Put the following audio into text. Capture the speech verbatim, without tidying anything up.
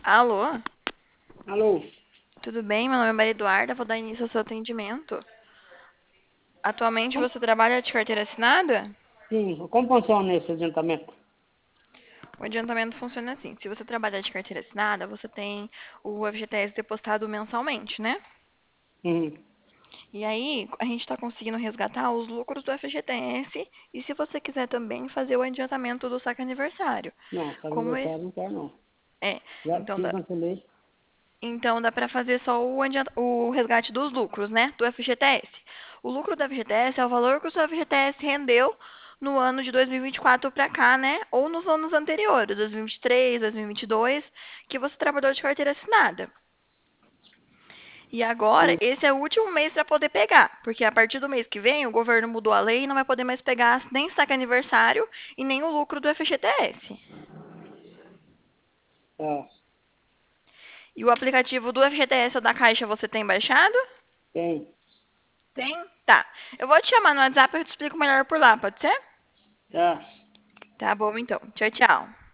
Alô? Alô? Tudo bem? Meu nome é Maria Eduarda, vou dar início ao seu atendimento. Atualmente Como- você trabalha de carteira assinada? Sim, como funciona esse adiantamento? O adiantamento funciona assim: se você trabalhar de carteira assinada, você tem o F G T S depositado mensalmente, né? Uhum. E aí, a gente está conseguindo resgatar os lucros do F G T S e se você quiser também fazer o adiantamento do saque aniversário. Não, sabe Como esse... aniversário não quero não. É, Já então fiz, dá, cancelei. então dá para fazer só o, adianta- o resgate dos lucros, né? Do F G T S. O lucro do F G T S é o valor que o seu F G T S rendeu no ano de dois mil e vinte e quatro para cá, né? Ou nos anos anteriores, dois mil e vinte e três, dois mil e vinte e dois, que você trabalhou de carteira assinada. E agora, Sim. esse é o último mês para poder pegar, porque a partir do mês que vem o governo mudou a lei e não vai poder mais pegar nem saque aniversário e nem o lucro do F G T S. Tá, E o aplicativo do F G T S ou da Caixa você tem baixado? tem. Tem? Tá. Eu vou te chamar no WhatsApp e eu te explico melhor por lá, pode ser? Tá. Tá bom, então. Tchau, tchau.